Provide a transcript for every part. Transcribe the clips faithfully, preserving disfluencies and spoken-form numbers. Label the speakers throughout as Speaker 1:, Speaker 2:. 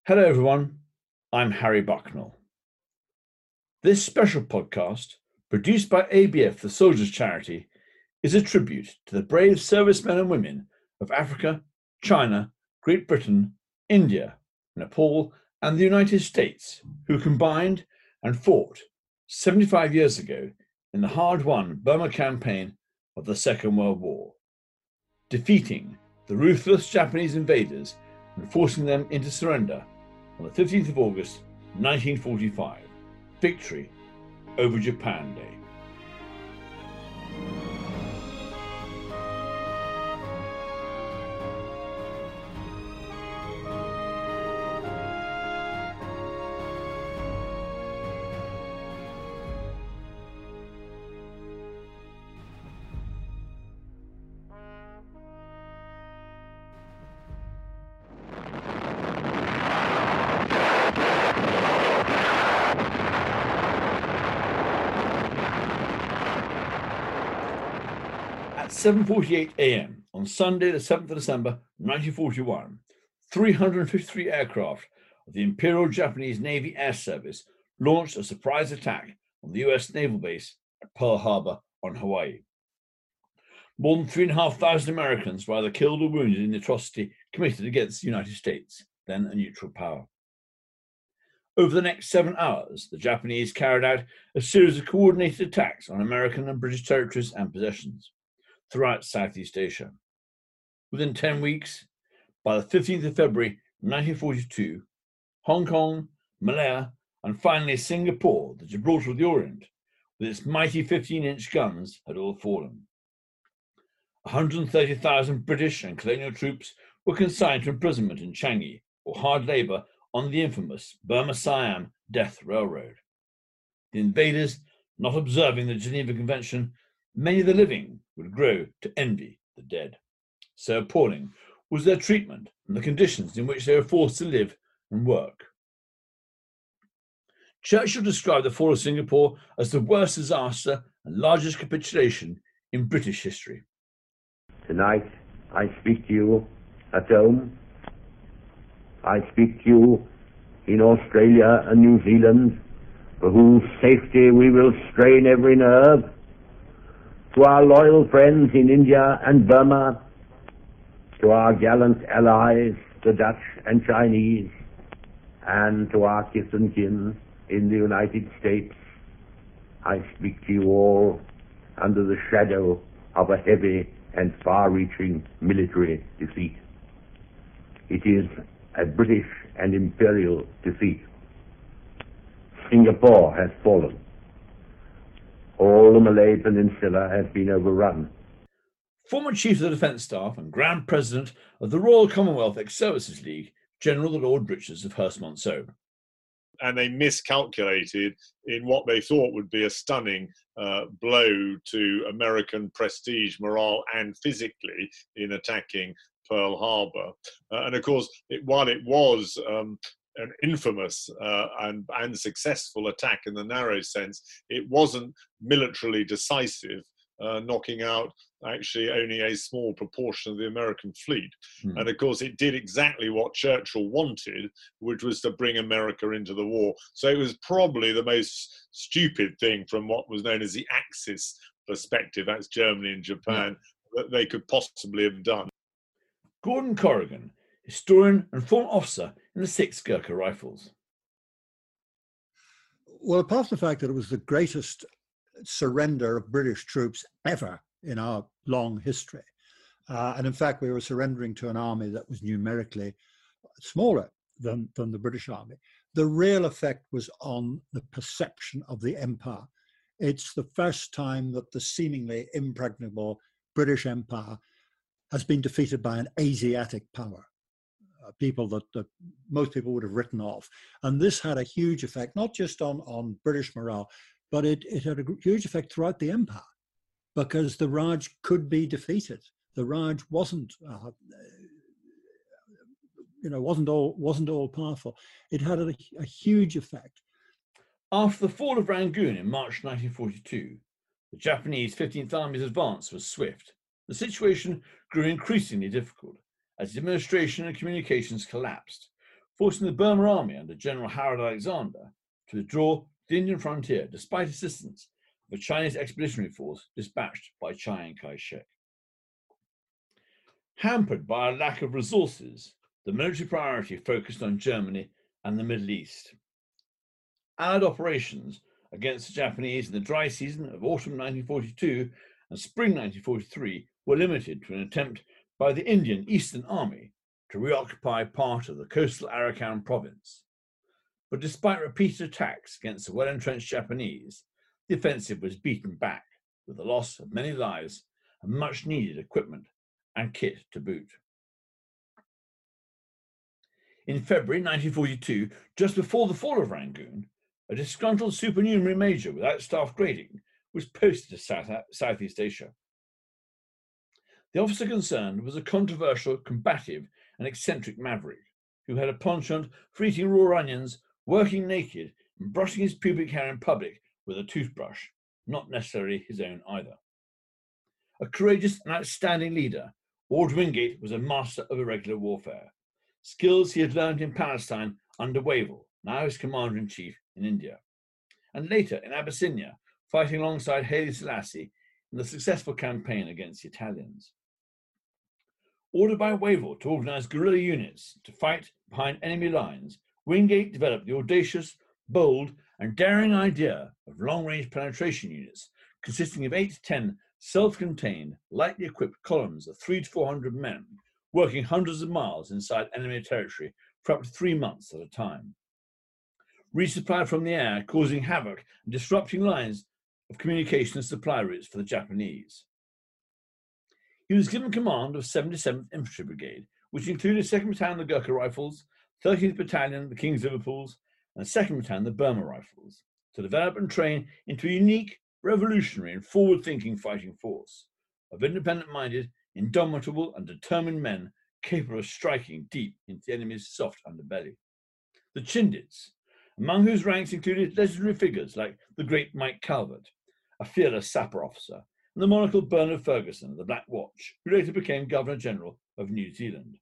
Speaker 1: Hello everyone, I'm Harry Bucknell. This special podcast, produced by A B F, the Soldiers Charity, is a tribute to the brave servicemen and women of Africa, China, Great Britain, India, Nepal, and the United States who combined and fought seventy-five years ago in the hard-won Burma campaign of the Second World War, defeating the ruthless Japanese invaders and forcing them into surrender on the fifteenth of August nineteen forty-five, Victory over Japan Day. At seven forty-eight a m on Sunday, the seventh of December nineteen forty-one, three hundred fifty-three aircraft of the Imperial Japanese Navy Air Service launched a surprise attack on the U S naval base at Pearl Harbor on Hawaii. More than three thousand five hundred Americans were either killed or wounded in the atrocity committed against the United States, then a neutral power. Over the next seven hours, the Japanese carried out a series of coordinated attacks on American and British territories and possessions throughout Southeast Asia. Within ten weeks, by the fifteenth of February nineteen forty-two, Hong Kong, Malaya, and finally Singapore, the Gibraltar of the Orient, with its mighty fifteen-inch guns, had all fallen. one hundred thirty thousand British and colonial troops were consigned to imprisonment in Changi, or hard labour on the infamous Burma-Siam Death Railroad. The invaders, not observing the Geneva Convention, many of the living would grow to envy the dead. So appalling was their treatment and the conditions in which they were forced to live and work. Churchill described the fall of Singapore as the worst disaster and largest capitulation in British history.
Speaker 2: Tonight I speak to you at home. I speak to you in Australia and New Zealand, for whose safety we will strain every nerve. To our loyal friends in India and Burma, to our gallant allies, the Dutch and Chinese, and to our kith and kin in the United States, I speak to you all under the shadow of a heavy and far-reaching military defeat. It is a British and imperial defeat. Singapore has fallen. All the Malay Peninsula has been overrun.
Speaker 1: Former Chief of the Defence Staff and Grand President of the Royal Commonwealth Ex-Services League, General the Lord Richards of Hurst-Monceau.
Speaker 3: And they miscalculated in what they thought would be a stunning uh, blow to American prestige, morale, and physically in attacking Pearl Harbor. Uh, and of course, it, while it was um, an infamous uh, and, and successful attack in the narrow sense, it wasn't militarily decisive, uh, knocking out actually only a small proportion of the American fleet. Hmm. And of course, it did exactly what Churchill wanted, which was to bring America into the war. So it was probably the most stupid thing from what was known as the Axis perspective, that's Germany and Japan, yeah, that they could possibly have done.
Speaker 1: Gordon Corrigan, historian and former officer in the sixth Gurkha Rifles.
Speaker 4: Well, apart from the fact that it was the greatest surrender of British troops ever in our long history, uh, and in fact we were surrendering to an army that was numerically smaller than, than the British army, the real effect was on the perception of the empire. It's the first time that the seemingly impregnable British Empire has been defeated by an Asiatic power, uh, people that, that most people would have written off. And this had a huge effect, not just on, on British morale, but it, it had a huge effect throughout the empire, because the Raj could be defeated. The Raj wasn't, uh, you know, wasn't all wasn't all powerful. It had a, a huge effect.
Speaker 1: After the fall of Rangoon in March nineteen forty-two, the Japanese fifteenth Army's advance was swift. The situation grew increasingly difficult as the administration and communications collapsed, forcing the Burma army under General Harold Alexander to withdraw to the Indian frontier despite assistance of a Chinese expeditionary force dispatched by Chiang Kai-shek. Hampered by a lack of resources, the military priority focused on Germany and the Middle East. Allied operations against the Japanese in the dry season of autumn nineteen forty-two and spring nineteen forty-three were limited to an attempt by the Indian Eastern Army to reoccupy part of the coastal Arakan province. But despite repeated attacks against the well-entrenched Japanese, the offensive was beaten back with the loss of many lives and much-needed equipment and kit to boot. In February nineteen forty-two, just before the fall of Rangoon, a disgruntled supernumerary major without staff grading was posted to South, Southeast Asia. The officer concerned was a controversial, combative, and eccentric maverick who had a penchant for eating raw onions, working naked, and brushing his pubic hair in public with a toothbrush, not necessarily his own either. A courageous and outstanding leader, Orde Wingate was a master of irregular warfare, skills he had learned in Palestine under Wavell, now his commander-in-chief in India, and later in Abyssinia, fighting alongside Haile Selassie in the successful campaign against the Italians. Ordered by Wavell to organize guerrilla units to fight behind enemy lines, Wingate developed the audacious, bold, and daring idea of long-range penetration units consisting of eight to ten self-contained, lightly equipped columns of three to four hundred men working hundreds of miles inside enemy territory for up to three months at a time. Resupplied from the air, causing havoc and disrupting lines of communication and supply routes for the Japanese. He was given command of seventy-seventh Infantry Brigade, which included second Battalion the Gurkha Rifles, thirteenth Battalion the King's Liverpools, and second Battalion the Burma Rifles, to develop and train into a unique, revolutionary and forward-thinking fighting force of independent-minded, indomitable and determined men capable of striking deep into the enemy's soft underbelly. The Chindits, among whose ranks included legendary figures like the great Mike Calvert, a fearless sapper officer, and the monarchal Bernard Ferguson of the Black Watch, who later became Governor-General of New Zealand.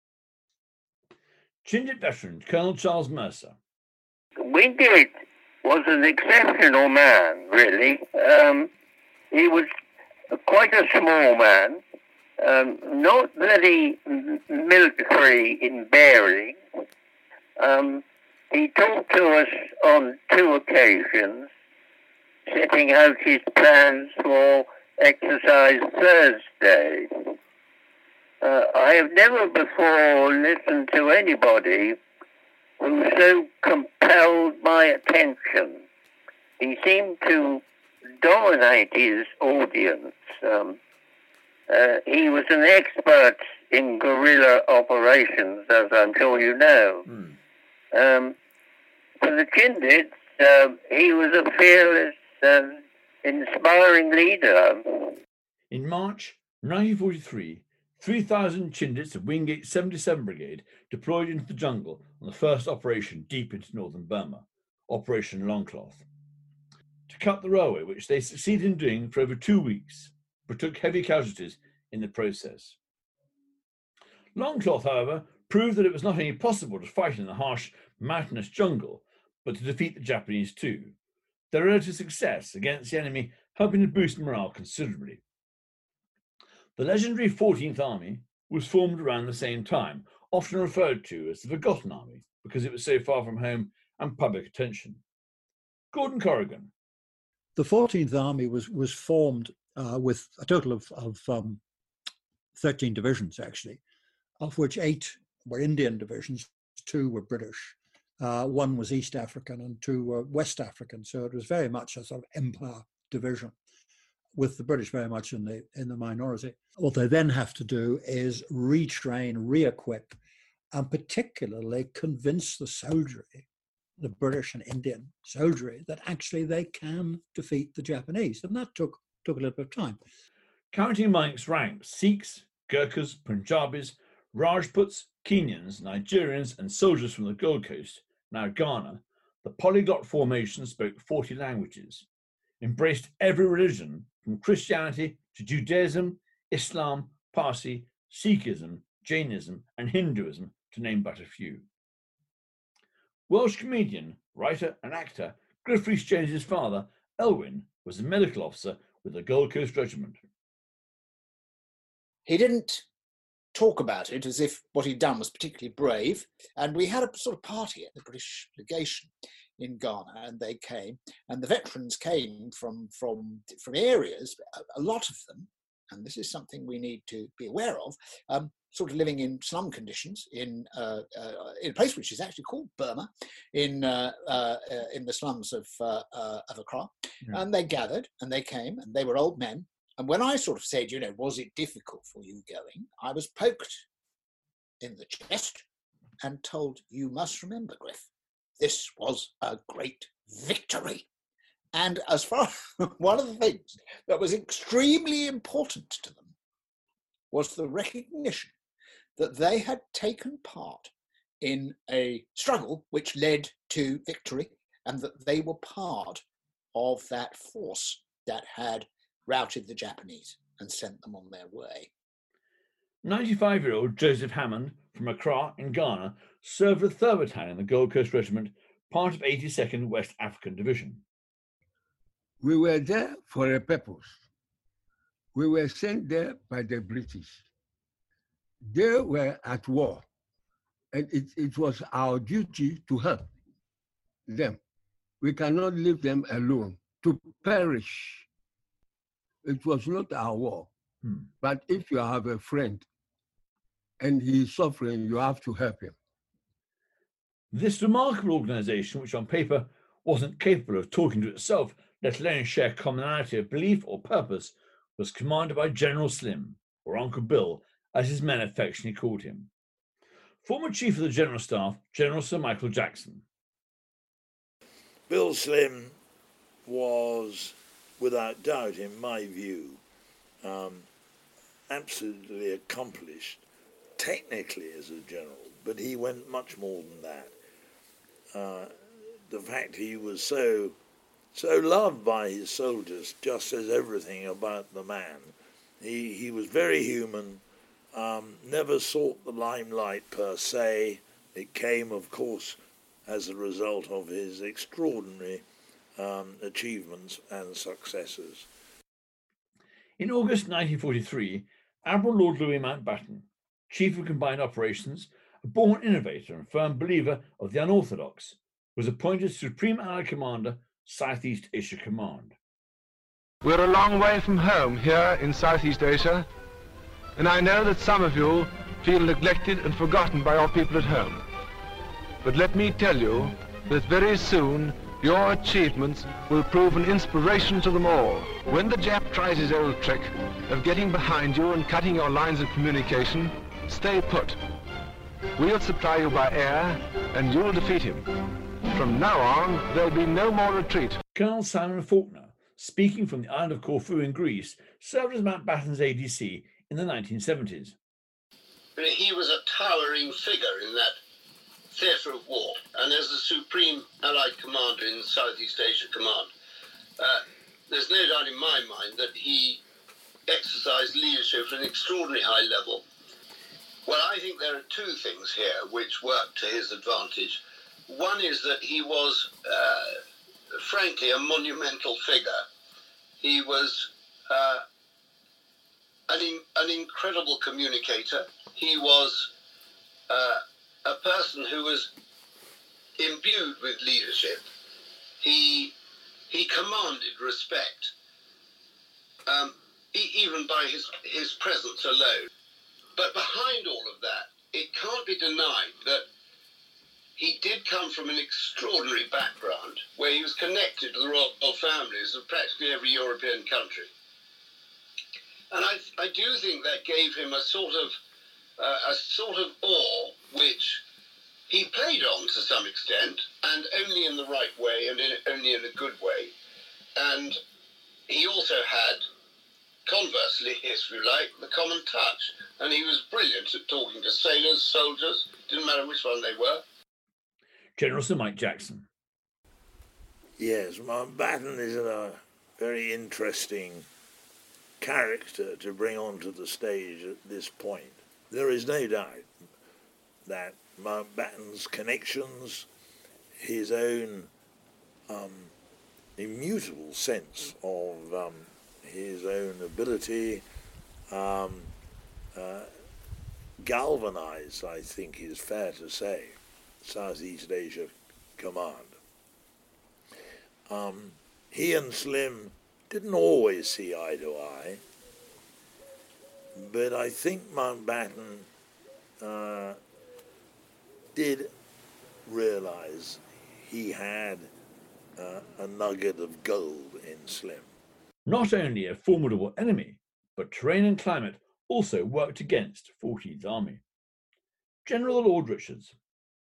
Speaker 1: Chindit veteran Colonel Charles Mercer.
Speaker 5: Wingate was an exceptional man, really. Um, he was quite a small man, um, not very military in bearing. Um, he talked to us on two occasions, setting out his plans for Exercise Thursday. Uh, I have never before listened to anybody who so compelled my attention. He seemed to dominate his audience. Um, uh, he was an expert in guerrilla operations, as I'm sure you know. Mm. Um, for the Chindits, uh, he was a fearless and inspiring leader.
Speaker 1: In March nineteen forty-three, three thousand Chindits of Wingate's seventy-seventh Brigade deployed into the jungle on the first operation deep into northern Burma, Operation Longcloth, to cut the railway, which they succeeded in doing for over two weeks, but took heavy casualties in the process. Longcloth, however, proved that it was not only possible to fight in the harsh, mountainous jungle, but to defeat the Japanese too, their relative success against the enemy helping to boost morale considerably. The legendary fourteenth Army was formed around the same time, often referred to as the Forgotten Army because it was so far from home and public attention. Gordon Corrigan.
Speaker 4: The fourteenth Army was, was formed uh, with a total of, of um, thirteen divisions, actually, of which eight were Indian divisions, two were British, uh, one was East African, and two were West African. So it was very much a sort of empire division, with the British very much in the in the minority. What they then have to do is retrain, re-equip, and particularly convince the soldiery, the British and Indian soldiery, that actually they can defeat the Japanese. And that took, took a little bit of time.
Speaker 1: Counting amongst ranks, Sikhs, Gurkhas, Punjabis, Rajputs, Kenyans, Nigerians, and soldiers from the Gold Coast, now Ghana, the polyglot formation spoke forty languages, embraced every religion from Christianity to Judaism, Islam, Parsi, Sikhism, Jainism, and Hinduism, to name but a few. Welsh comedian, writer and actor Griff Rhys-James's father, Elwyn, was a medical officer with the Gold Coast Regiment.
Speaker 6: He didn't talk about it as if what he'd done was particularly brave, and we had a sort of party at the British legation in Ghana, and they came, and the veterans came from from from areas, a lot of them, and this is something we need to be aware of, um, sort of living in slum conditions in uh, uh, in a place which is actually called Burma, in uh, uh, in the slums of uh, uh, of Accra, yeah. And they gathered and they came, and they were old men. And when I sort of said, you know, was it difficult for you going, I was poked in the chest and told, you must remember, Griff, this was a great victory. And as far as one of the things that was extremely important to them was the recognition that they had taken part in a struggle which led to victory, and that they were part of that force that had routed the Japanese and sent them on their way.
Speaker 1: ninety-five-year-old Joseph Hammond from Accra in Ghana served the third Battalion in the Gold Coast Regiment, part of eighty-second West African Division.
Speaker 7: We were there for a purpose. We were sent there by the British. They were at war, and it, it was our duty to help them. We cannot leave them alone to perish. It was not our war. Hmm. But if you have a friend and he is suffering, you have to help him.
Speaker 1: This remarkable organisation, which on paper wasn't capable of talking to itself, let alone share commonality of belief or purpose, was commanded by General Slim, or Uncle Bill, as his men affectionately called him. Former Chief of the General Staff, General Sir Michael Jackson.
Speaker 8: Bill Slim was, without doubt, in my view, um, absolutely accomplished technically as a general, but he went much more than that. Uh, the fact he was so so loved by his soldiers just says everything about the man. He he was very human, um, never sought the limelight per se. It came, of course, as a result of his extraordinary um, achievements and successes.
Speaker 1: In August nineteen forty-three, Admiral Lord Louis Mountbatten, Chief of Combined Operations, a born innovator and firm believer of the unorthodox, was appointed Supreme Allied Commander, Southeast Asia Command.
Speaker 9: We're a long way from home here in Southeast Asia, and I know that some of you feel neglected and forgotten by our people at home. But let me tell you that very soon your achievements will prove an inspiration to them all. When the Jap tries his old trick of getting behind you and cutting your lines of communication, stay put. We'll supply you by air, and you'll defeat him. From now on, there'll be no more retreat.
Speaker 1: Colonel Simon Faulkner, speaking from the island of Corfu in Greece, served as Mountbatten's A D C in the nineteen seventies.
Speaker 10: He was a towering figure in that theatre of war, and as the Supreme Allied Commander in Southeast Asia Command, uh, there's no doubt in my mind that he exercised leadership at an extraordinary high level. Well, I think there are two things here which work to his advantage. One is that he was, uh, frankly, a monumental figure. He was uh, an, in, an incredible communicator. He was uh, a person who was imbued with leadership. He he commanded respect, um, e- even by his, his presence alone. But behind all of that, it can't be denied that he did come from an extraordinary background where he was connected to the royal families of practically every European country. And I, I do think that gave him a sort of uh, a sort of awe which he played on to some extent, and only in the right way and in, only in a good way. And he also had, conversely, if you like, the common touch. And he was brilliant at talking to sailors, soldiers, didn't matter which one they were.
Speaker 1: General Sir Mike Jackson.
Speaker 8: Yes, Mountbatten is a very interesting character to bring onto the stage at this point. There is no doubt that Mountbatten's connections his own um, immutable sense of um, his own ability um, uh, galvanized, I think is fair to say, Southeast Asia Command. Um, he and Slim didn't always see eye to eye, but I think Mountbatten uh, did realize he had uh, a nugget of gold in Slim.
Speaker 1: Not only a formidable enemy, but terrain and climate also worked against fourteenth Army. General Lord Richards.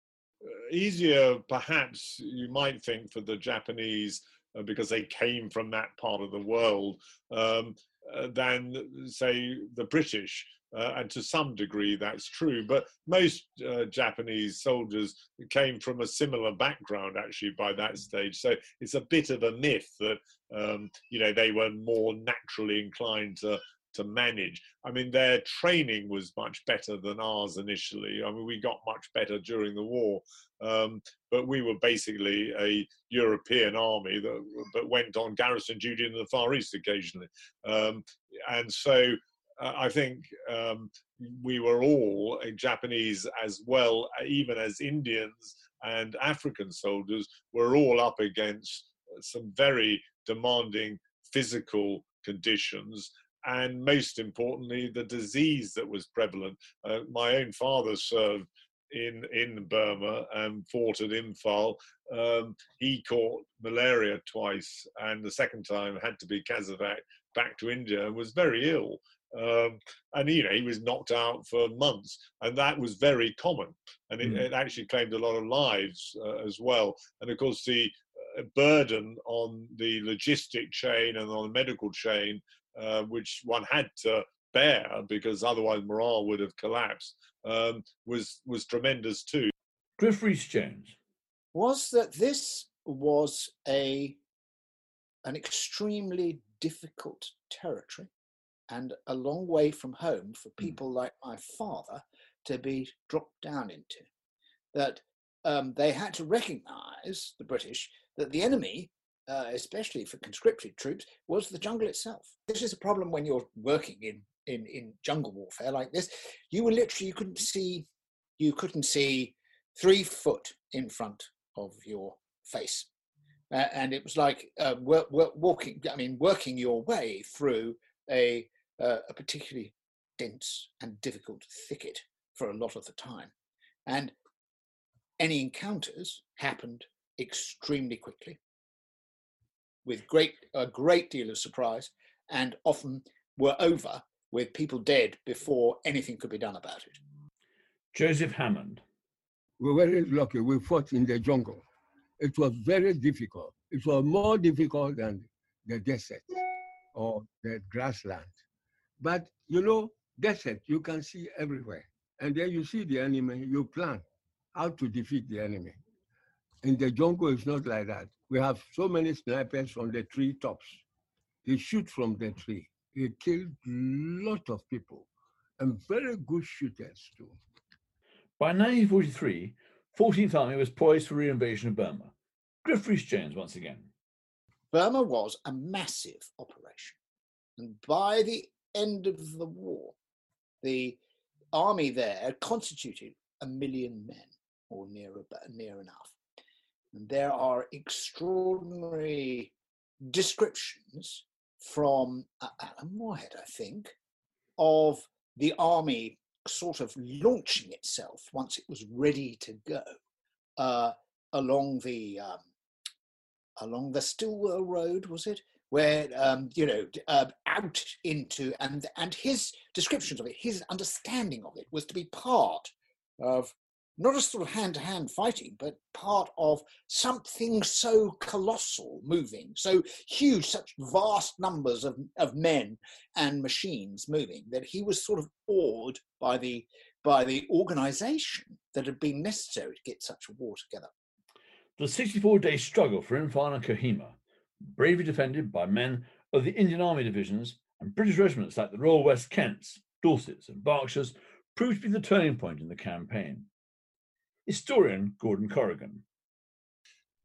Speaker 3: Easier, perhaps, you might think, for the Japanese, uh, because they came from that part of the world, um, uh, than, say, the British. Uh, and to some degree, that's true. But most uh, Japanese soldiers came from a similar background, actually, by that stage. So it's a bit of a myth that, um, you know, they were more naturally inclined to to manage. I mean, their training was much better than ours initially. I mean, we got much better during the war, um, but we were basically a European army that, that went on garrison duty in the Far East occasionally. Um, and so uh, I think um, we were all, uh, Japanese as well, even as Indians and African soldiers, were all up against some very demanding physical conditions. And most importantly, the disease that was prevalent. Uh, my own father served in, in Burma and fought at Imphal. Um, he caught malaria twice, and the second time had to be Casevac back to India and was very ill. Um, and, you know, he was knocked out for months, and that was very common. And it, mm. it actually claimed a lot of lives uh, as well. And of course, the uh, burden on the logistic chain and on the medical chain, Uh, which one had to bear because otherwise morale would have collapsed, um, was was tremendous too.
Speaker 1: Griff Rhys-Jones.
Speaker 6: Was that this was a an extremely difficult territory and a long way from home for people mm. like my father to be dropped down into. That um, they had to recognise, the British, that the enemy, Uh, especially for conscripted troops, was the jungle itself. This is a problem when you're working in, in, in jungle warfare like this. You were literally, you couldn't see, you couldn't see three foot in front of your face. Uh, and it was like uh, work, work, walking, I mean, working your way through a, uh, a particularly dense and difficult thicket for a lot of the time. And any encounters happened extremely quickly, with great a great deal of surprise, and often were over with people dead before anything could be done about it.
Speaker 1: Joseph Hammond.
Speaker 7: We were very lucky. We fought in the jungle. It was very difficult. It was more difficult than the desert or the grassland. But, you know, desert, you can see everywhere. And then you see the enemy, you plan how to defeat the enemy. In the jungle, it's not like that. We have so many snipers on the tree tops. They shoot from the tree. They killed a lot of people, and very good shooters too.
Speaker 1: By nineteen forty-three, fourteenth Army was poised for reinvasion of Burma. Griff Rhys-Jones once again.
Speaker 6: Burma was a massive operation. And by the end of the war, the army there constituted a million men, or near, near enough. And there are extraordinary descriptions from Alan Moorhead, I think, of the army sort of launching itself once it was ready to go uh, along the um, along the Stillwell Road, was it? Where um, you know, uh, out into and and his descriptions of it, his understanding of it was to be part of not a sort of hand-to-hand fighting, but part of something so colossal moving, so huge, such vast numbers of, of men and machines moving, that he was sort of awed by the, by the organisation that had been necessary to get such a war together.
Speaker 1: The sixty-four day struggle for Imphal and Kohima, bravely defended by men of the Indian Army divisions and British regiments like the Royal West Kents, Dorsets and Berkshires, proved to be the turning point in the campaign. Historian Gordon Corrigan.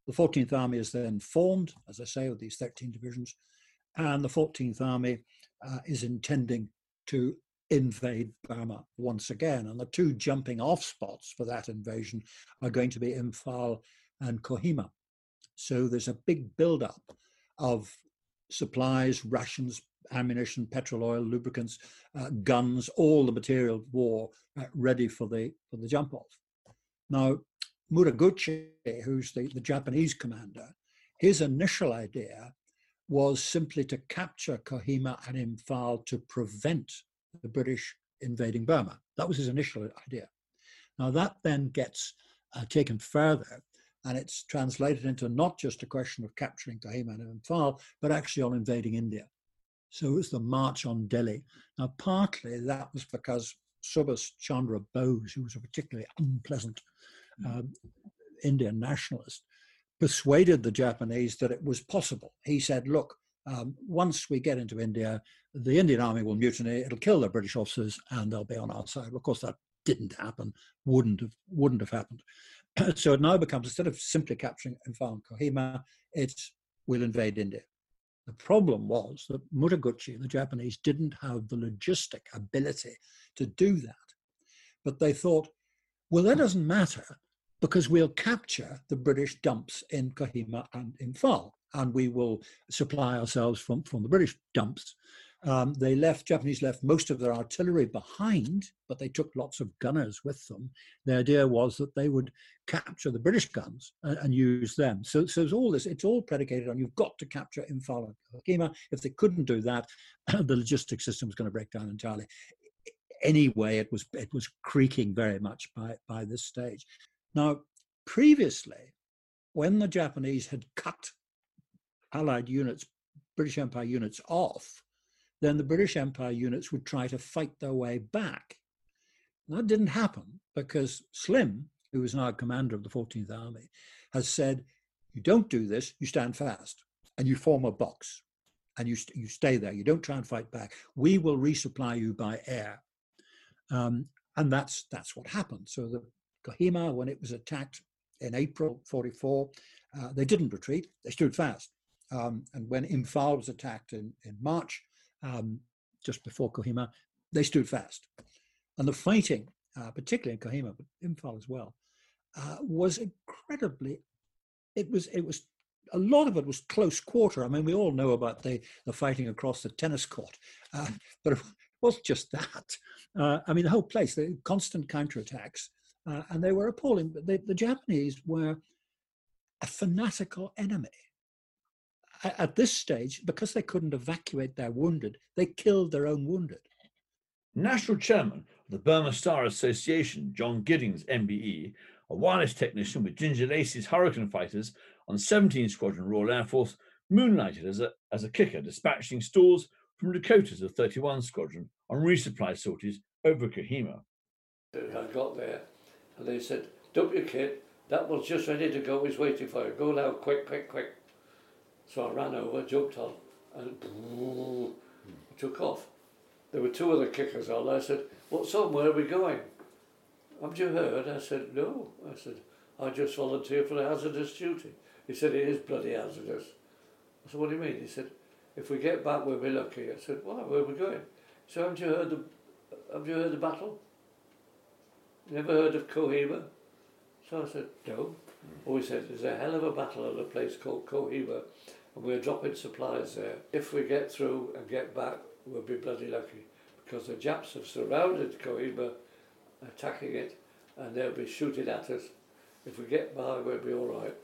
Speaker 4: The fourteenth Army is then formed, as I say, with these thirteen divisions, and the fourteenth Army uh, is intending to invade Burma once again. And the two jumping off spots for that invasion are going to be Imphal and Kohima. So there's a big build-up of supplies, rations, ammunition, petrol oil, lubricants, uh, guns, all the material of war uh, ready for the for the jump off. Now, Muraguchi, who's the, the Japanese commander, his initial idea was simply to capture Kohima and Imphal to prevent the British invading Burma. That was his initial idea. Now that then gets uh, taken further, and it's translated into not just a question of capturing Kohima and Imphal, but actually on invading India. So it was the march on Delhi. Now partly that was because Subhas Chandra Bose, who was a particularly unpleasant uh, Indian nationalist, persuaded the Japanese that it was possible. He said, look, um, once we get into India, the Indian army will mutiny, it'll kill the British officers, and they'll be on our side. Of course, that didn't happen, wouldn't have, wouldn't have happened. So it now becomes, instead of simply capturing Imphal and Kohima, it's we'll invade India. The problem was that Muraguchi, the Japanese, didn't have the logistic ability to do that. But they thought, well, that doesn't matter, because we'll capture the British dumps in Kohima and Imphal, and we will supply ourselves from, from the British dumps. Um, they left, Japanese left most of their artillery behind, but they took lots of gunners with them. The idea was that they would capture the British guns and, and use them. So, so it's all this, it's all predicated on you've got to capture Imphal and Kohima. If they couldn't do that, the logistics system was going to break down entirely. Anyway, it was it was creaking very much by, by this stage. Now, previously, when the Japanese had cut Allied units, British Empire units off, then the British Empire units would try to fight their way back. That didn't happen because Slim, who is now commander of the fourteenth Army, has said, you don't do this, you stand fast and you form a box and you, st- you stay there. You don't try and fight back. We will resupply you by air. Um, and that's that's what happened. So the Kohima, when it was attacked in April forty-four, uh, they didn't retreat, they stood fast. Um, and when Imphal was attacked in, in March, um, just before Kohima, they stood fast. And the fighting, uh, particularly in Kohima, but Imphal as well, uh, was incredibly, it was, it was, a lot of it was close quarter. I mean, we all know about the, the fighting across the tennis court, uh, but it wasn't just that. Uh, I mean, the whole place, the constant counterattacks, uh, and they were appalling. But the, the Japanese were a fanatical enemy. At this stage, because they couldn't evacuate their wounded, they killed their own wounded.
Speaker 1: National Chairman of the Burma Star Association, John Giddings, M B E, a wireless technician with Ginger Lacey's Hurricane fighters on seventeenth Squadron Royal Air Force, moonlighted as a, as a kicker dispatching stores from Dakotas of thirty-one Squadron on resupply sorties over Kohima.
Speaker 11: I got there and they said, dump your kit, that was just ready to go, he's waiting for you, go now, quick, quick, quick. So I ran over, jumped on, and boom, took off. There were two other kickers on. I said, what's on, where are we going? Haven't you heard? I said, no. I said, I just volunteered for the hazardous duty. He said, it is bloody hazardous. I said, what do you mean? He said, if we get back, we'll be lucky. I said, why, where are we going? So haven't you heard the, have you heard the battle? Never heard of Kohima? So I said, no. Oh, he said, there's a hell of a battle at a place called Kohima, and we're dropping supplies there. If we get through and get back, we'll be bloody lucky, because the Japs have surrounded Kohima, attacking it, and they'll be shooting at us. If we get by, we'll be all right.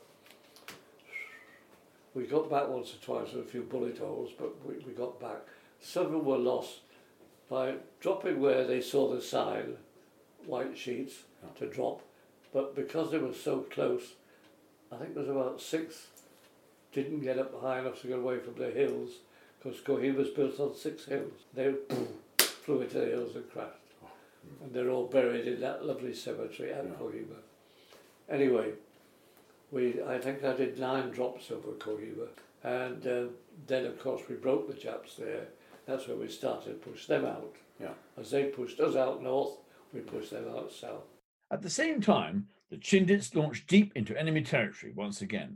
Speaker 11: We got back once or twice with a few bullet holes, but we, we got back. Some of them were lost by dropping where they saw the sign, white sheets, to drop. But because they were so close, I think there was about six didn't get up high enough to get away from the hills, because Kohima was built on six hills. They boom, flew into the hills and crashed. And they're all buried in that lovely cemetery at yeah. Kohima. Anyway, we I think I did nine drops over Kohima. And uh, then, of course, we broke the Japs there. That's where we started to push them out.
Speaker 1: Yeah.
Speaker 11: As they pushed us out north, we pushed them out south.
Speaker 1: At the same time, the Chindits launched deep into enemy territory once again.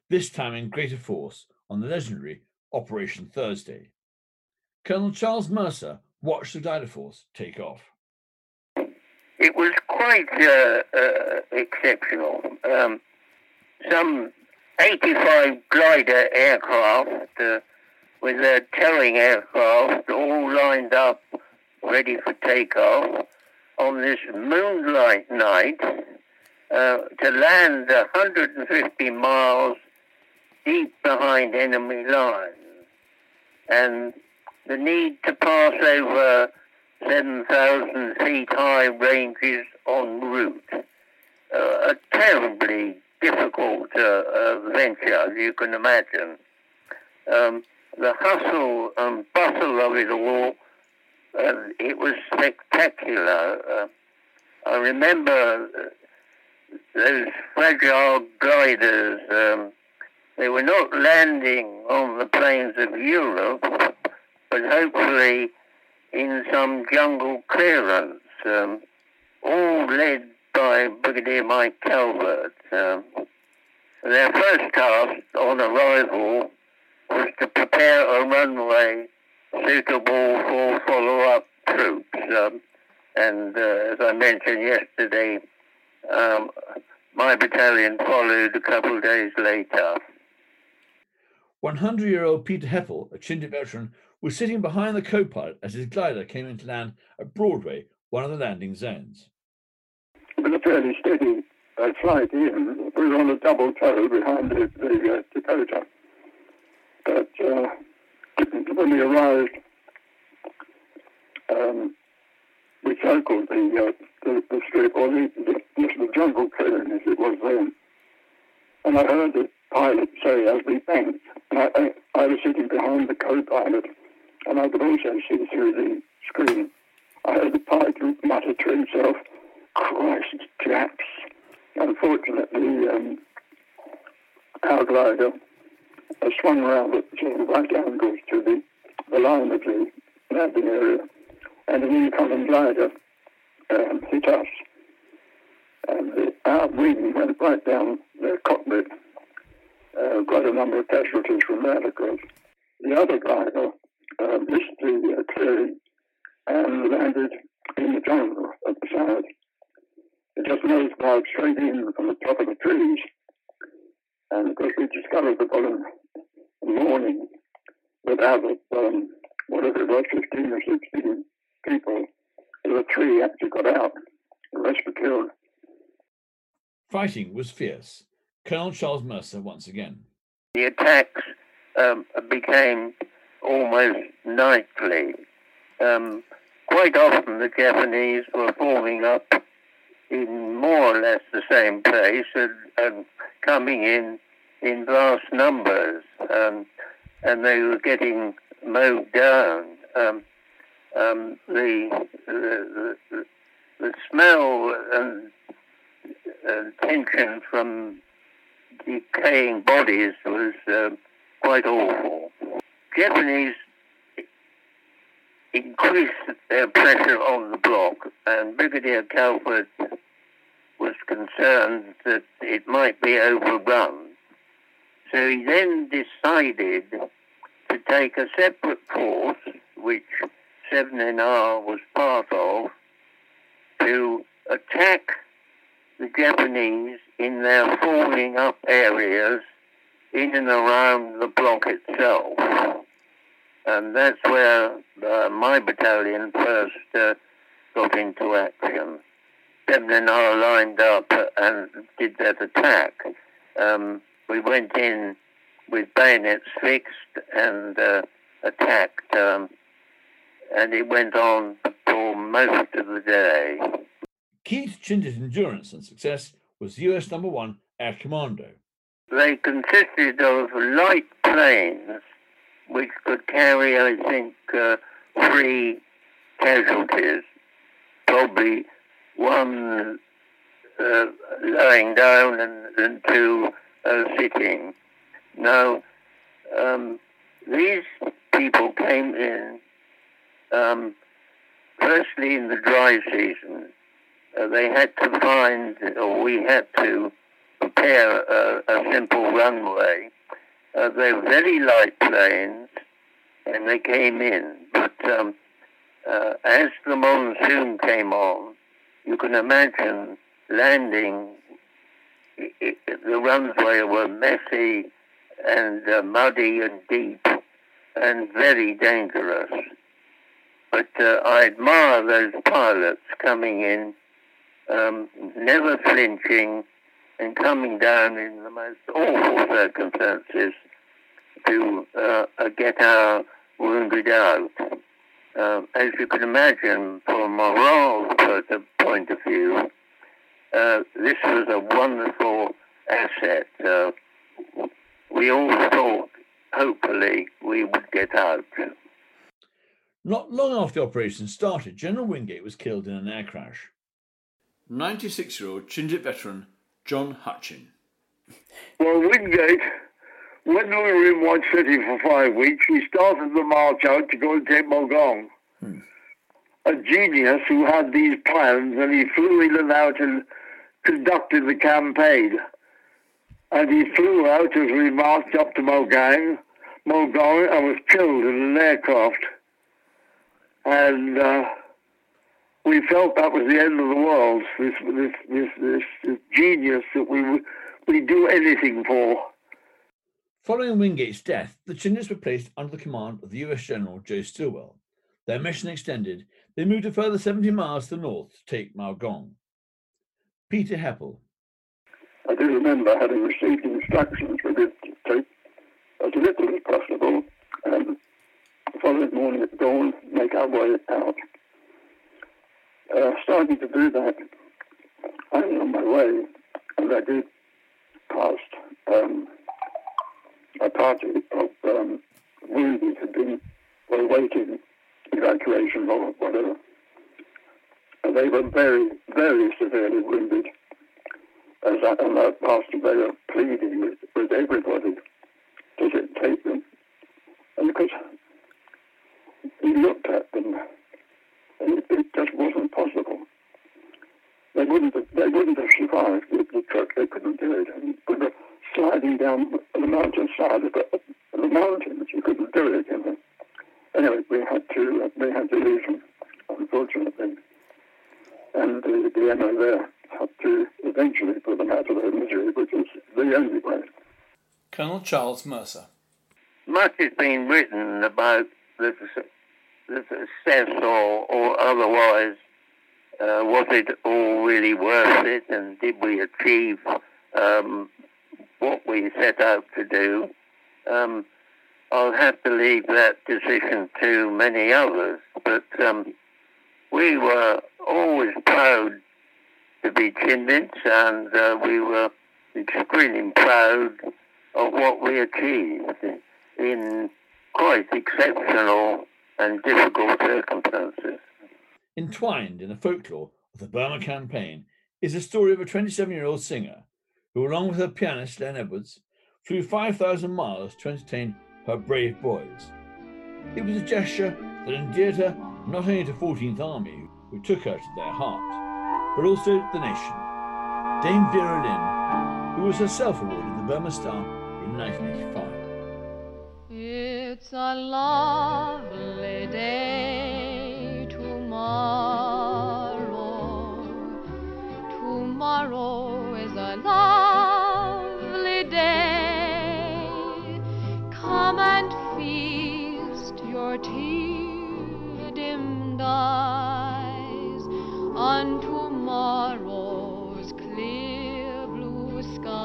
Speaker 1: this time in greater force on the legendary Operation Thursday. Colonel Charles Mercer watched the glider force take off.
Speaker 5: It was quite uh, uh, exceptional. Um, some eighty-five glider aircraft uh, with their towing aircraft all lined up, ready for takeoff, on this moonlight night uh, to land one hundred fifty miles deep behind enemy lines. And the need to pass over seven thousand feet high ranges en route. Uh, a terribly difficult uh, uh, venture, as you can imagine. Um, the hustle and bustle of it all, uh, it was spectacular. Uh, I remember those fragile gliders, um, they were not landing on the plains of Europe, but hopefully in some jungle clearance, um, all led by Brigadier Mike Calvert. Um, their first task on arrival was to prepare a runway suitable for follow-up troops. Um, and uh, as I mentioned yesterday, um, my battalion followed a couple of days later.
Speaker 1: one hundred-year-old Peter Heppel, a Chindit veteran, was sitting behind the co-pilot as his glider came in to land at Broadway, one of the landing zones.
Speaker 12: It was a fairly steady uh, flight in. We were on a double tow behind the, the uh, Dakota. But uh, when we arrived, um, we circled the, uh, the, the strip, or the, the, the jungle clearing as it was then. And I heard the pilot say as we banked, and I, I, I was sitting behind the co-pilot, and I could also see through the screen. I heard the pilot mutter to himself, "Christ, Japs." Unfortunately, um, our glider uh, swung around at sort of right angles to the, the line of the landing area, and an incoming glider um, hit us. And the, our wing went right down the cockpit. Uh, quite a number of casualties from that, of course. The other glider uh, missed the uh, clearing and landed in the jungle at the side. It just nosedived straight in from the top of the trees. And of course we discovered the following morning that out of um, whatever it was, fifteen or sixteen people, the three actually got out. The rest were killed.
Speaker 1: Fighting was fierce. Colonel Charles Mercer once again.
Speaker 5: The attacks um, became almost nightly. Um, quite often the Japanese were forming up in more or less the same place and, and coming in in vast numbers, um, and they were getting mowed down. Um, um, the, the, the, the smell and uh, tension from decaying bodies was uh, quite awful. Japanese increased their pressure on the block, and Brigadier Calvert was concerned that it might be overrun. So he then decided to take a separate force, which seven N R was part of, to attack the Japanese in their forming up areas in and around the block itself. And that's where uh, my battalion first uh, got into action. seven N R lined up and did that attack. Um, we went in with bayonets fixed and uh, attacked, um, and it went on for most of the day.
Speaker 1: Key to Chindit endurance and success was U S Number One Air Commando.
Speaker 5: They consisted of light planes which could carry, I think, uh, three casualties, probably one uh, lying down and, and two uh, sitting. Now, um, these people came in, um, firstly in the dry season. Uh, they had to find, or we had to compare a, a simple runway. Uh, they're very light planes, and they came in. But um, uh, as the monsoon came on, you can imagine landing. It, it, the runway were messy and uh, muddy and deep and very dangerous. But uh, I admire those pilots coming in, um, never flinching, and coming down in the most awful circumstances to uh, uh, get our wounded out. Um, as you can imagine, from a moral point of view, uh, this was a wonderful asset. Uh, we all thought, hopefully, we would get out.
Speaker 1: Not long after the operation started, General Wingate was killed in an air crash. ninety-six-year-old Chingit veteran John Hutchin.
Speaker 12: Well, Wingate, when we were in White City for five weeks, we started the march out to go and take Mogong. Hmm. A genius who had these plans, and he flew in and out and conducted the campaign. And he flew out as we marched up to Mogong, Mogong, and was killed in an aircraft. And uh, we felt that was the end of the world. This this this this, this genius that we we do anything for.
Speaker 1: Following Wingate's death, the Chinese were placed under the command of the U S General Joe Stilwell. Their mission extended. They moved a further seventy miles to the north to take Maogong. Peter Heppel.
Speaker 12: I do remember having received instructions for it to take as little as possible, and the following morning at dawn, make our way out. Uh, starting to do that, I was on my way, and I did past um, a party of um, wounded had been were awaiting evacuation or whatever. And they were very, very severely wounded. As I, and I passed them, they were pleading with, with everybody to take them. And because he looked at them, and it, it just wasn't possible. They wouldn't have, they wouldn't have survived the, the truck. They couldn't do it. And we were sliding down the mountainside of the, the mountains. You couldn't do it. You know? Anyway, we had to uh, we had to leave them, unfortunately. And the, the M O there had to eventually put them out of their misery, which was the only way.
Speaker 13: Colonel Charles Mercer.
Speaker 5: Much has been written about the, the success or, or otherwise. Uh, was it all really worth it, and did we achieve um, what we set out to do? Um, I'll have to leave that decision to many others, but um, we were always proud to be Chinlits, and uh, we were extremely proud of what we achieved in quite exceptional and difficult circumstances.
Speaker 1: Entwined in the folklore of the Burma campaign is the story of a twenty-seven-year-old singer who, along with her pianist Len Edwards, flew five thousand miles to entertain her brave boys. It was a gesture that endeared her not only to fourteenth Army, who took her to their heart, but also to the nation. Dame Vera Lynn, who was herself awarded the Burma Star in nineteen eighty-five.
Speaker 14: It's a lovely day tomorrow. Tomorrow is a lovely day. Come and feast your tear-dimmed eyes on tomorrow's clear blue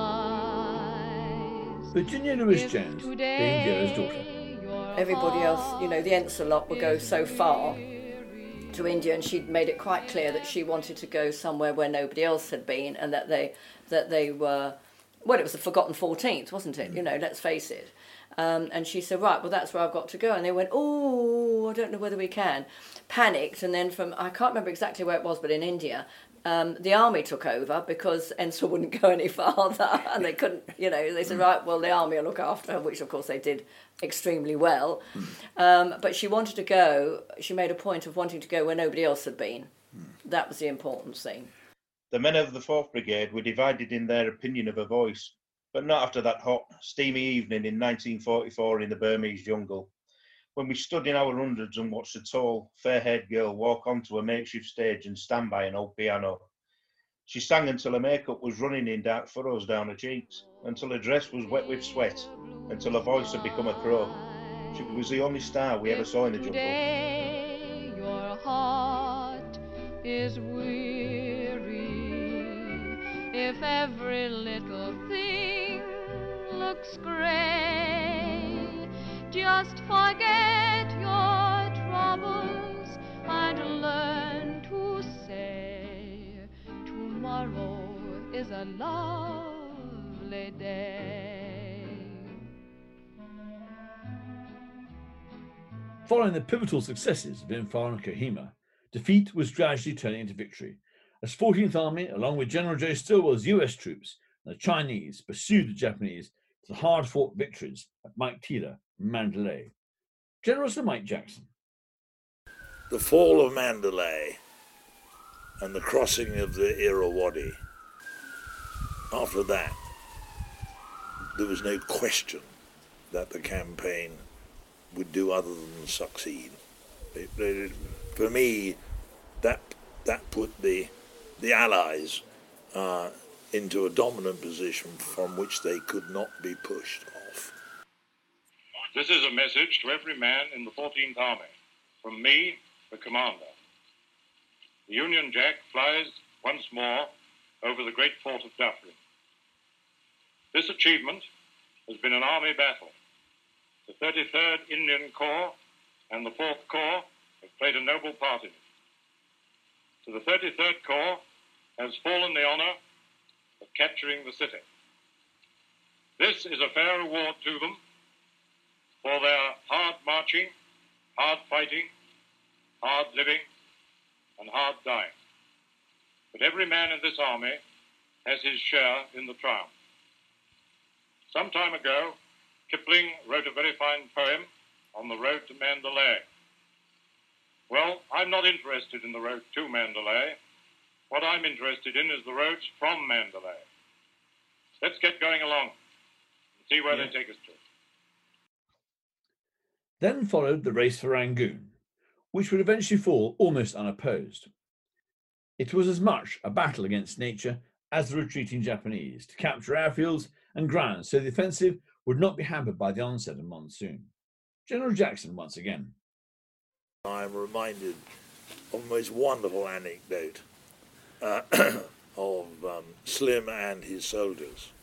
Speaker 14: skies.
Speaker 1: Virginia Lewis-Jones, Dame Vera's daughter.
Speaker 15: Everybody else, you know, the Ents a lot would go so far to India, and she'd made it quite clear that she wanted to go somewhere where nobody else had been, and that they that they were, well, it was the forgotten fourteenth, wasn't it? You know, let's face it. Um, and she said, right, well, that's where I've got to go. And they went, oh, I don't know whether we can. Panicked, and then from, I can't remember exactly where it was, but in India, um, the army took over because Ensor wouldn't go any farther, and they couldn't, you know, they said, right, well, the army will look after her, which, of course, they did extremely well. Um, but she wanted to go, she made a point of wanting to go where nobody else had been. That was the important thing.
Speaker 16: The men of the fourth Brigade were divided in their opinion of a voice, but not after that hot, steamy evening in nineteen forty-four in the Burmese jungle, when we stood in our hundreds and watched a tall, fair-haired girl walk onto a makeshift stage and stand by an old piano. She sang until her makeup was running in dark furrows down her cheeks, until her dress was wet with sweat, until her voice had become a crow. She was the only star we ever saw in the jungle.
Speaker 14: Today your heart is weary, if every little thing looks grey, just forget your troubles and learn to say tomorrow is a lovely day.
Speaker 1: Following the pivotal successes of Imphal and Kohima, defeat was gradually turning into victory, as fourteenth Army, along with General Joe Stilwell's U S troops and the Chinese, pursued the Japanese to hard-fought victories at Mike Tila and Mandalay. General Sir Mike Jackson.
Speaker 8: The fall of Mandalay and the crossing of the Irrawaddy, after that, there was no question that the campaign would do other than succeed. It, it, for me, that that put the the Allies uh, into a dominant position from which they could not be pushed off.
Speaker 17: This is a message to every man in the fourteenth Army, from me, the commander. The Union Jack flies once more over the great fort of Dufferin. This achievement has been an army battle. The thirty-third Indian Corps and the fourth Corps have played a noble part in it. To the thirty-third Corps has fallen the honor of capturing the city. This is a fair reward to them for their hard marching, hard fighting, hard living, and hard dying. But every man in this army has his share in the triumph. Some time ago, Kipling wrote a very fine poem on the road to Mandalay. Well, I'm not interested in the road to Mandalay. What I'm interested in is the roads from Mandalay. Let's get going along and see where yeah. they take us to.
Speaker 1: Then followed the race for Rangoon, which would eventually fall almost unopposed. It was as much a battle against nature as the retreating Japanese to capture airfields and grounds so the offensive would not be hampered by the onset of monsoon. General Jackson once again.
Speaker 8: I'm reminded of a most wonderful anecdote uh, of um, Slim and his soldiers.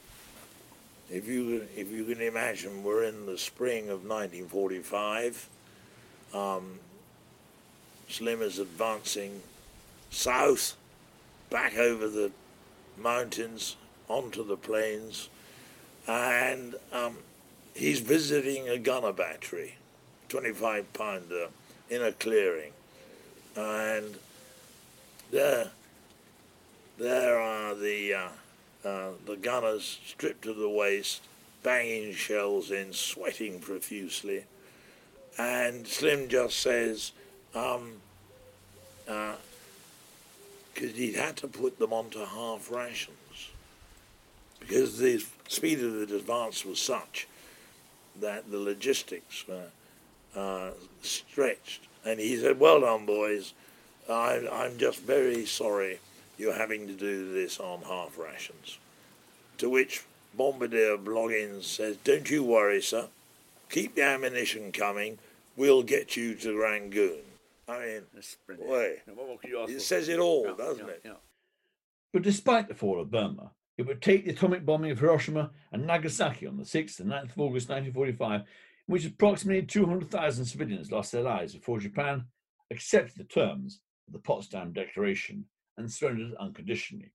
Speaker 8: If you, if you can imagine, we're in the spring of nineteen forty-five. Um, Slim is advancing south, back over the mountains, onto the plains, and um, he's visiting a gunner battery, twenty-five pounder, in a clearing. And there, there are the, uh, uh, the gunners stripped to the waist, banging shells in, sweating profusely. And Slim just says, um, uh, because he'd had to put them onto half rations, because the speed of the advance was such that the logistics were uh, stretched. And he said, well done, boys. I, I'm just very sorry you're having to do this on half rations. To which Bombardier Bloggins says, don't you worry, sir. Keep the ammunition coming. We'll get you to Rangoon. I mean, boy, it says it all, yeah, doesn't yeah, it? Yeah.
Speaker 1: But despite the fall of Burma, it would take the atomic bombing of Hiroshima and Nagasaki on the sixth and ninth of August nineteen forty-five, in which approximately two hundred thousand civilians lost their lives before Japan accepted the terms of the Potsdam Declaration and surrendered unconditionally.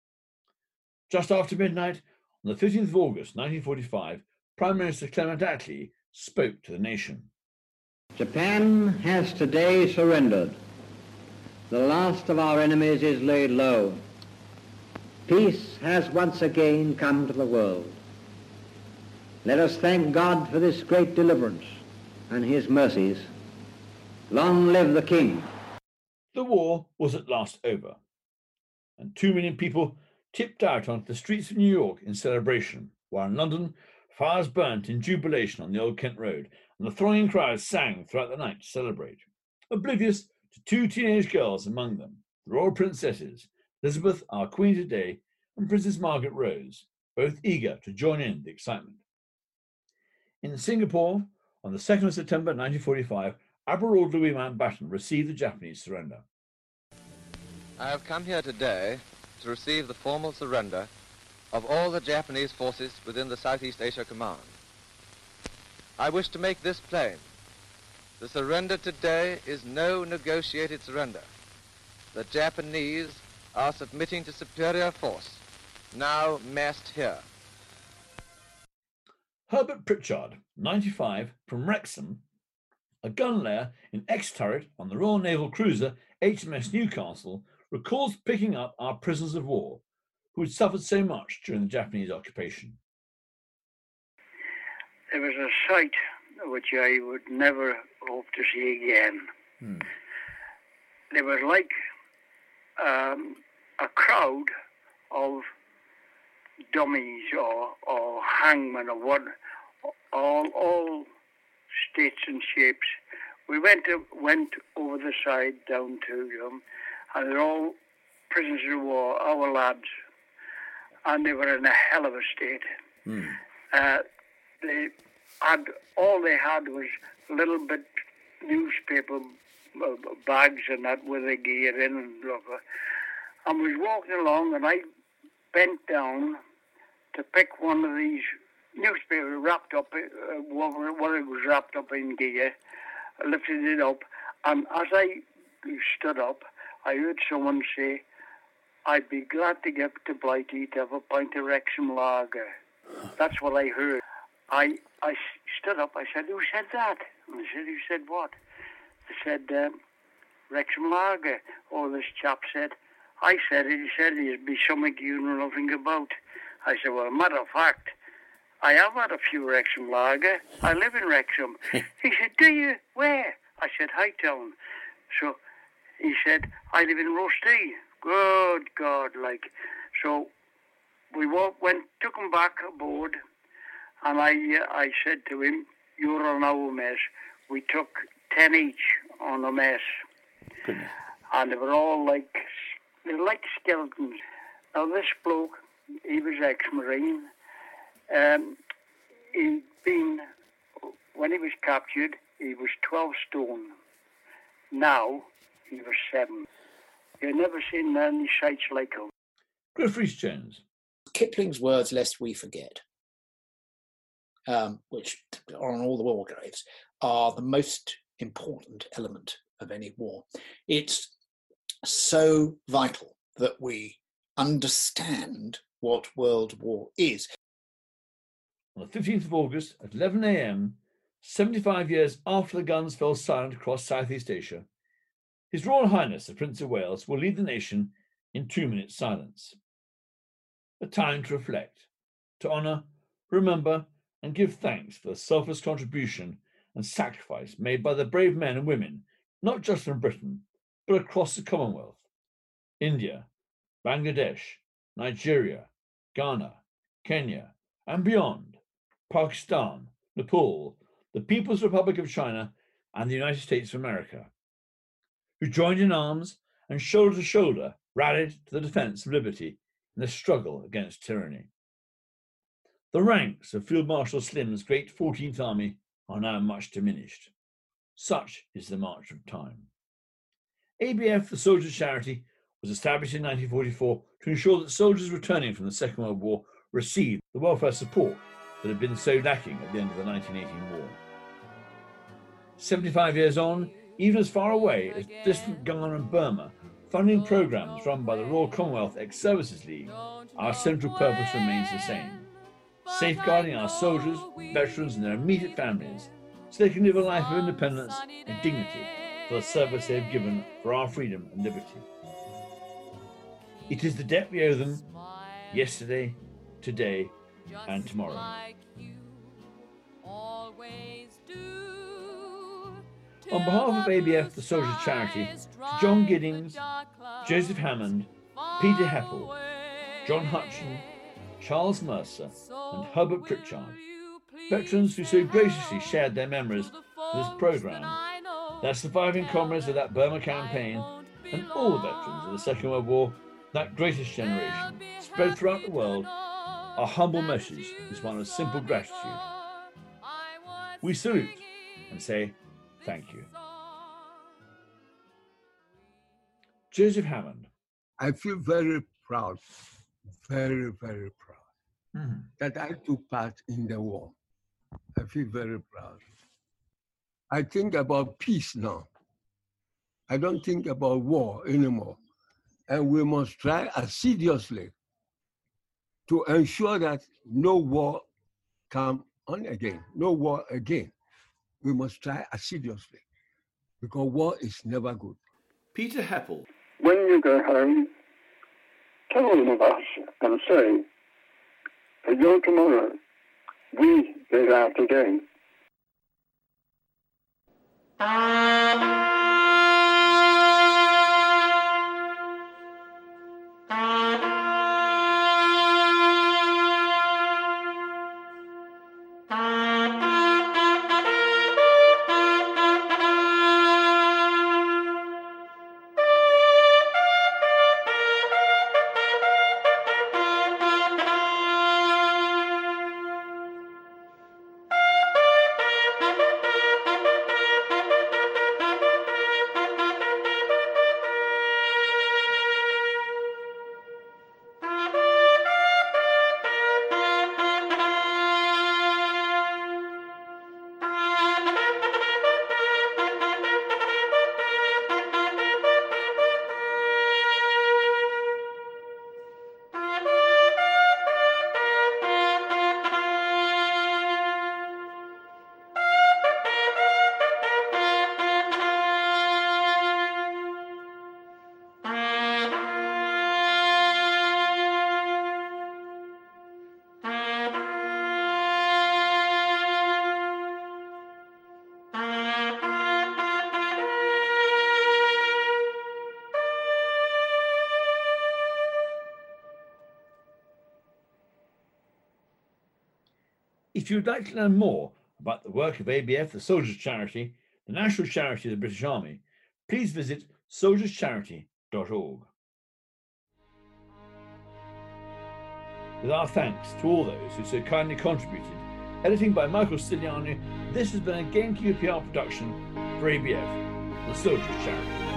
Speaker 1: Just after midnight, on the fifteenth of August nineteen forty-five, Prime Minister Clement Attlee spoke to the nation.
Speaker 18: Japan has today surrendered. The last of our enemies is laid low. Peace has once again come to the world. Let us thank God for this great deliverance and his mercies. Long live the King.
Speaker 1: The war was at last over, and two million people tipped out onto the streets of New York in celebration, while in London, fires burnt in jubilation on the Old Kent Road, and the thronging crowds sang throughout the night to celebrate, oblivious to two teenage girls among them, the royal princesses, Elizabeth, our Queen today, and Princess Margaret Rose, both eager to join in the excitement. In Singapore, on the second of September nineteen forty-five, Admiral Louis Mountbatten received the Japanese surrender.
Speaker 19: I have come here today to receive the formal surrender of all the Japanese forces within the Southeast Asia Command. I wish to make this plain. The surrender today is no negotiated surrender. The Japanese are submitting to superior force, now massed here.
Speaker 1: Herbert Pritchard, ninety-five, from Wrexham, a gun layer in X-turret on the Royal Naval cruiser H M S Newcastle, recalls picking up our prisoners of war, who had suffered so much during the Japanese occupation.
Speaker 12: There was a sight which I would never hope to see again.
Speaker 1: Hmm.
Speaker 12: There was like um, a crowd of dummies or, or hangmen or what, all, all states and shapes. We went to, went over the side down to them, and they're all prisoners of war, our lads, and they were in a hell of a state.
Speaker 1: Hmm.
Speaker 12: Uh, they had, all they had was little bit newspaper bags and that with their gear in and blah, blah. And we was walking along, and I bent down to pick one of these newspapers wrapped up, uh, what, what it was wrapped up in gear. I lifted it up, and as I stood up, I heard someone say, "I'd be glad to get to Blighty to have a pint of Wrexham lager." That's what I heard. I I stood up, I said, "Who said that?" And they said, "Who said what?" They said, um, "Wrexham lager." Oh, this chap said, "I said it." He said, "It'd be something you know nothing about." I said, "Well, matter of fact, I have had a few Wrexham lager. I live in Wrexham." He said, "Do you? Where?" I said, "Hightown." So he said, "I live in Roastee." Good God, like. So we walked, went, took him back aboard, and I uh, I said to him, "You're on our mess." We took ten each on a mess.
Speaker 1: Goodness.
Speaker 12: And they were all like, they were like skeletons. Now this bloke, he was ex-Marine. Um, he'd been, when he was captured, he was twelve stone. Now, he was seven. You've never seen any sights like him.
Speaker 1: Griff Rhys-Jones.
Speaker 6: Kipling's words, "Lest we forget," um, which are on all the war graves, are the most important element of any war. It's so vital that we understand what World War is.
Speaker 1: On the fifteenth of August at eleven a m, seventy-five years after the guns fell silent across Southeast Asia, His Royal Highness the Prince of Wales will lead the nation in two-minute silence. A time to reflect, to honour, remember, and give thanks for the selfless contribution and sacrifice made by the brave men and women, not just from Britain, but across the Commonwealth, India, Bangladesh, Nigeria, Ghana, Kenya, and beyond, Pakistan, Nepal, the People's Republic of China, and the United States of America, who joined in arms and shoulder to shoulder rallied to the defence of liberty in the struggle against tyranny. The ranks of Field Marshal Slim's great fourteenth Army are now much diminished. Such is the march of time. A B F, the Soldiers' Charity, was established in nineteen forty-four to ensure that soldiers returning from the Second World War received the welfare support that had been so lacking at the end of the nineteen eighteen war. seventy-five years on, even as far away as distant Ghana and Burma, funding programmes run by the Royal Commonwealth Ex-Services League, our central purpose remains the same: safeguarding our soldiers, veterans and their immediate families so they can live a life of independence and dignity for the service they have given for our freedom and liberty. It is the debt we owe them, yesterday, today and tomorrow. On behalf of A B F, the Soldiers' Charity, to John Giddings, Joseph Hammond, Peter Heppel, John Hutchin, Charles Mercer, and Herbert Pritchard, veterans who so graciously shared their memories for this programme, their surviving comrades of that Burma campaign, and all veterans of the Second World War, that greatest generation, spread throughout the world. Our humble message is one of simple gratitude. We salute and say thank you. Joseph Hammond.
Speaker 7: I feel very proud, very, very proud
Speaker 1: mm-hmm.
Speaker 7: that I took part in the war. I feel very proud. I think about peace now. I don't think about war anymore. And we must try assiduously to ensure that no war come on again, no war again. We must try assiduously because war is never good.
Speaker 1: Peter Heppel.
Speaker 12: When you go home, tell them of us and say, for your tomorrow, we get out again.
Speaker 1: If you'd like to learn more about the work of A B F, the Soldiers' Charity, the national charity of the British Army, please visit soldiers charity dot org. With our thanks to all those who so kindly contributed, editing by Michael Stigliani, this has been a Gamekeeper P R production for A B F, the Soldiers' Charity.